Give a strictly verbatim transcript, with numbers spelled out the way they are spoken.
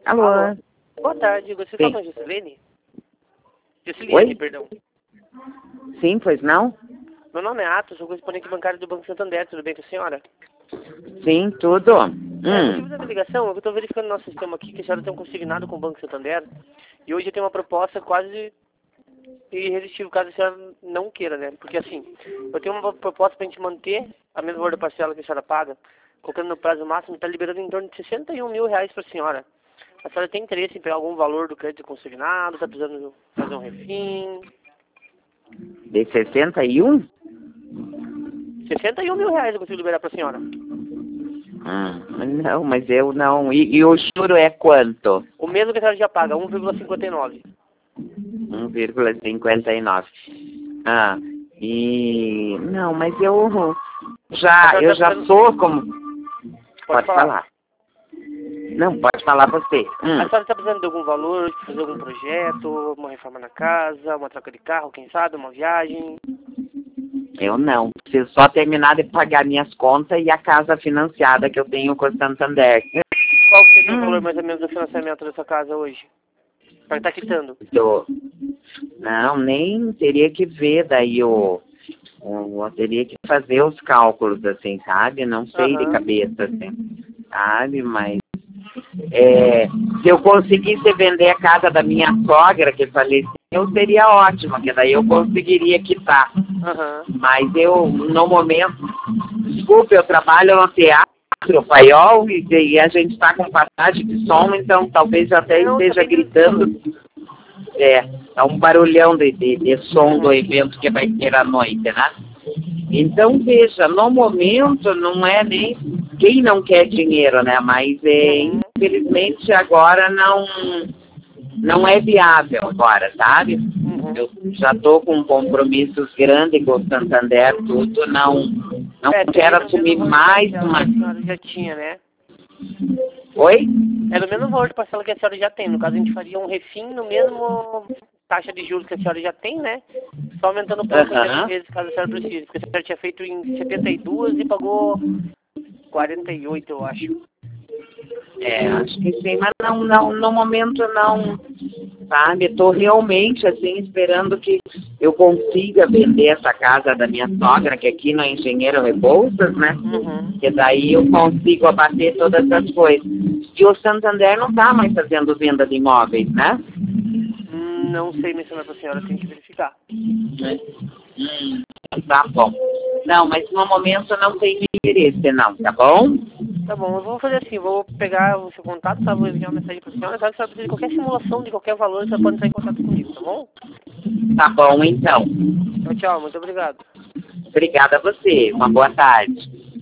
Alô? Alô? Boa tarde, você Sim. fala com a Juscelene? Juscelene, Oi? perdão. Sim, pois não? Meu nome é Atos, sou correspondente bancário do Banco Santander, tudo bem com a senhora? Sim, tudo. É, o motivo Hum. da minha ligação é que eu estou verificando no nosso sistema aqui que a senhora tem um consignado com o Banco Santander e hoje eu tenho uma proposta quase irresistível, caso a senhora não queira, né? Porque assim, eu tenho uma proposta para a gente manter a mesma valor da parcela que a senhora paga, colocando no prazo máximo, está liberando em torno de sessenta e um mil reais para a senhora. A senhora tem interesse em pegar algum valor do crédito consignado, está precisando fazer um refim? De sessenta e um? sessenta e um mil reais eu consigo liberar para a senhora. Hum, não, mas eu não. E, e o juro é quanto? O mesmo que a senhora já paga, um vírgula cinquenta e nove. um vírgula cinquenta e nove. Ah, e... Não, mas eu já, eu já sou como... Pode Pode falar. falar. Não, pode falar você. Hum. A senhora está precisando de algum valor, de fazer algum projeto, uma reforma na casa, uma troca de carro, quem sabe, uma viagem? Eu não. Preciso só terminar de pagar minhas contas e a casa financiada que eu tenho com o Santander. Qual que seria o valor Hum. mais ou menos do financiamento dessa casa hoje? Para estar quitando? Do... Não, nem teria que ver daí o... o... Eu teria que fazer os cálculos, assim, sabe? Não sei de Aham. cabeça, assim, sabe? Mas é, se eu conseguisse vender a casa da minha sogra, que faleceu, seria ótimo, que daí eu conseguiria quitar. Aham. Mas eu, no momento, desculpe, eu trabalho no teatro, paiol, e, e a gente está com passagem de som, então talvez eu até Não, tá esteja bem gritando. tranquilo. É, é um barulhão de, de, de som do Uhum. evento que vai ter à noite, né? Então, veja, no momento não é nem quem não quer dinheiro, né? Mas, é, Uhum. infelizmente, agora não, não é viável agora, sabe? Uhum. Eu já estou com compromissos grandes com o Santander, tudo, não, não É, quero seria no assumir mesmo valor de mais parcela uma... que a senhora já tinha, né? Oi? É no mesmo valor de parcela que a senhora já tem. No caso, a gente faria um refim no mesmo taxa de juros que a senhora já tem, né? Só aumentando um pouco a quantidade de Aham. vezes, caso a senhora precise. Porque a senhora tinha feito em setenta e dois e pagou quarenta e oito, eu acho. É, acho que sim, mas não, não, no momento não, sabe? Estou realmente, assim, esperando que eu consiga vender essa casa da minha sogra, que aqui no Engenheiro Rebouças, né? Uhum. Que daí eu consigo abater todas as coisas. E o Santander não está mais fazendo venda de imóveis, né? Hum, Não sei mencionar para a senhora, tem que verificar. Hum, tá bom. Não, mas no momento não tem interesse, não, tá bom? Tá bom, eu vou fazer assim, vou pegar o seu contato, tá? Vou enviar uma mensagem para a senhora. Caso a senhora precise de qualquer simulação de qualquer valor, você pode entrar em contato comigo, tá bom? Tá bom, então. Tchau, tchau, muito obrigado. Obrigada a você. Uma boa tarde.